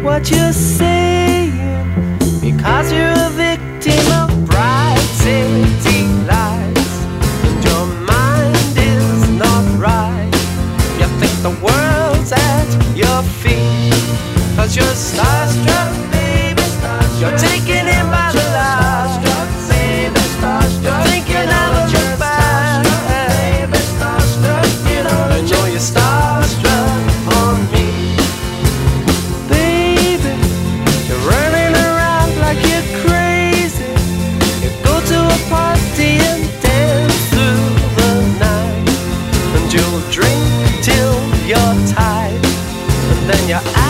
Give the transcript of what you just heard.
what you're saying, because you're a victim of bright city lights, and your mind is not right. You think the world's at your feet, cause you're starstruck, baby, starstruck. You're taken in by the light, baby, starstruck. You think you'll never look back, baby, starstruck. You know you're starstruck on me. Baby, you're running around like you're crazy. You go to a party and dance through the night, and you'll drink till you're tired, and then you're